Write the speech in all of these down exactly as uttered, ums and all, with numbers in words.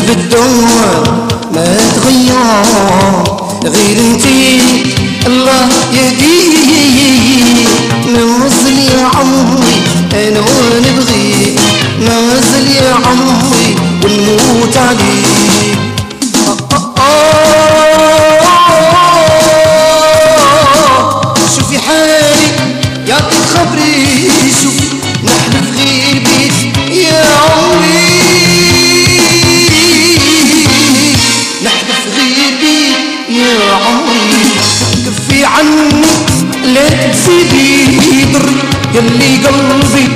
نتبدل ما تغير غير انتي الله يهديك. نازل يا عمري انا ونبغيك، نازل يا عمري ونموت عليك. شوفي حالي يعطيك خبري، شوف نحلف غير بيك يا عمري، نحلف غير بيك يا عمري. كفي عني لا تسيبي ضري يلي قلبي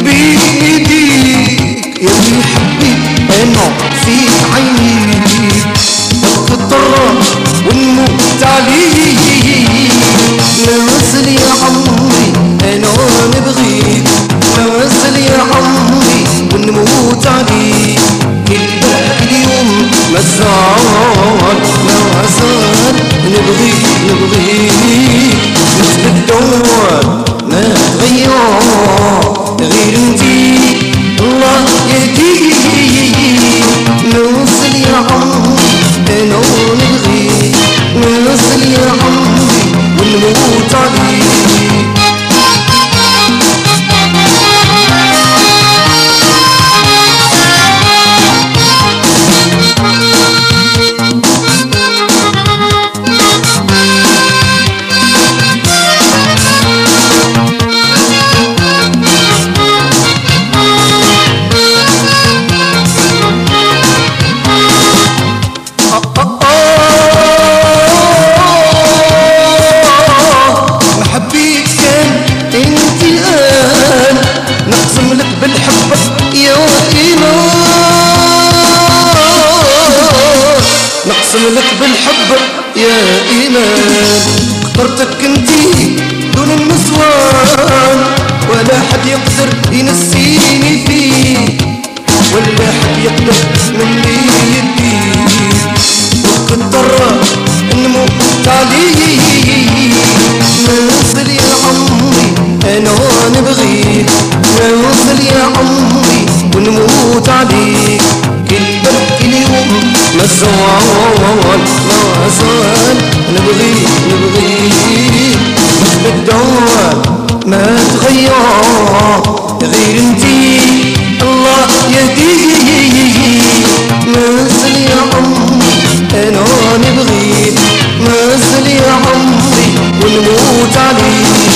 بيديك، يلي حبيت انا في عينيك. بتضطر ونموت عليك. نازل يا عمري انا نبغيك، نازل يا عمري ونموت عليك. كل يوم مازال مازال نبغيك نبغيك. نتبدل ما تغير غير انتي الله يهديك. نازل يا عمري انا نبغيك، نازل يا عمري ونموت عليك. نقسم لك بالحب يا إيمان. اخترتك انتي دون النسوان، ولا حد يقدر ينسيني فيك، ولا حد يقدر من لي يديك. وقدر نموت عليك. نازل يا عمري انا نبغيك، نازل يا عمري ونموت عليك. كل كل يوم مازال مازال نبغيك نبغيك. نتبدل ما تغير غير انتي الله يهديك. نازل يا عمري انا نبغيك، نازل يا عمري ونموت عليك.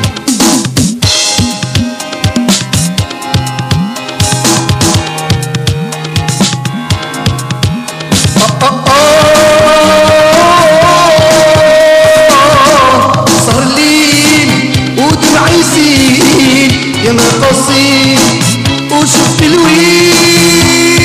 يا ما قصيد وشفت الويل،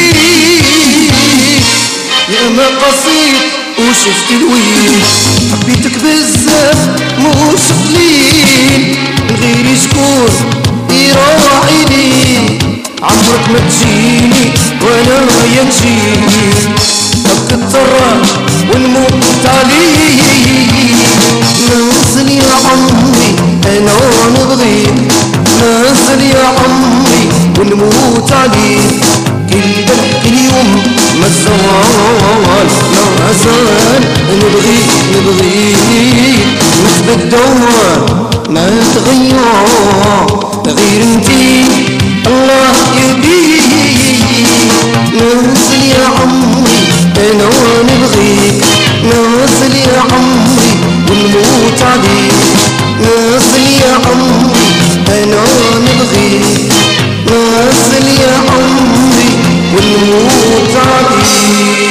يا ما قصيد وشفت الويل. حبيتك بزاف مش قليل، من غيري شكون يراعيني. عمرك ما تجيني وانا يا نجيني. بتضطر ونموت عليك. نازل يا عمري انا نبغيك، نازل يا عمري ونموت عليك. كل كل يوم مازال مازال نبغيك نبغيك. نتبدل ما تغير غير انتي الله يهديك. نازل يا عمري انا نبغيك، نازل يا عمري ونموت عليك. نازل يا عمري انا نبغيك، نازل يا عمري ونموت عليك.